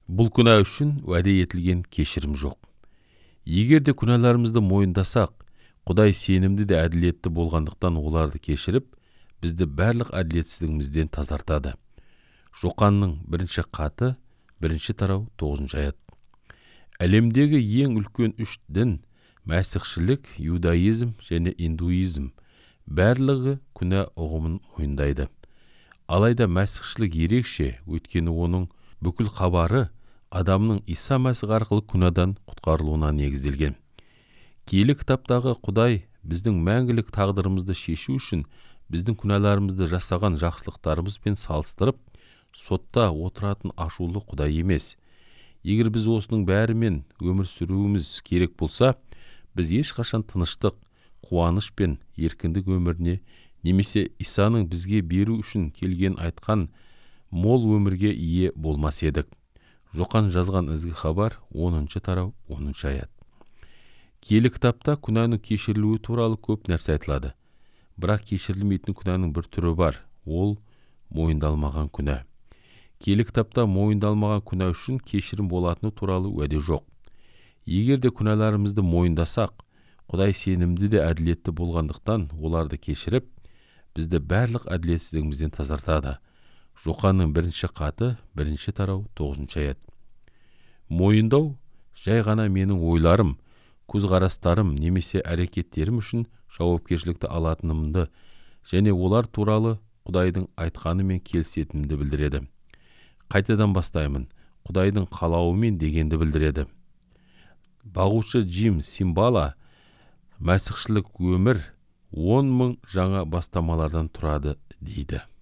Бұл күнә үшін уәде етілген кешірім жоқ. Егер де күнәларымызды мойындасақ, Құдай сенімді де әділетті болғандықтан оларды кешіріп, бізді барлық әділетсіздігімізден тазартады. Жоқанның 1 хаты, 1 тарау, 9 аят. Әлемдегі ең үлкен 3 дін, мәсіхшілік, иудаизм және индуизм, барлығы күнә ұғымын мойындайды. Алайда мәсіхшілік ерекше, өйткені оның бүкіл хабары адамның Иса Мәсіх арқылы күнәдан құтқарылуына негізделген. Киелі кітаптағы Құдай біздің мәңгілік тағдырымызды шешу үшін біздің күнәларымызды жасаған жақсылықтарымызбен салыстырып, сотта отыратын ашулы Құдай емес. Егер біз осының бәрімен өмір сүруіміз керек болса, біз ешқашан тыныштық, қуаныш пен еркіндік өміріне, немесе Исаның бізге беру үшін келген айтқан мол өмірге ие болмас едік. Жоқан жазған ізгі хабар 10 тарау, 10 аят. Киелі кітапта күнәнің кешірілуі туралы көп нәрсе айтылады. Бірақ кешірілмейтін күнәнің бір түрі бар, ол мойындалмаған күнә. Киелі кітапта мойындалмаған күнә үшін кешірім болатыны туралы уәде жоқ. Егер де күнәларымызды мойындасақ, Құдай сенімді де әділетті болғандықтан оларды кешіріп, бізді барлық әділетсіздігімізден тазартады. Жоқанның 1 хаты, 1 тарау, 9 аят. Мойындау жай ғана менің ойларым, көзқарастарым немесе әрекеттерім үшін жауапкершілікті алатынымды және олар туралы Құдайдың айтқанымен келісетінімді білдіреді. Қайтадан бастаймын, Құдайдың қалауымен дегенді білдіреді. Бағушы Джим Симбала мәсіхшілік өмір 10 000 жаңа бастамалардан тұрады дейді.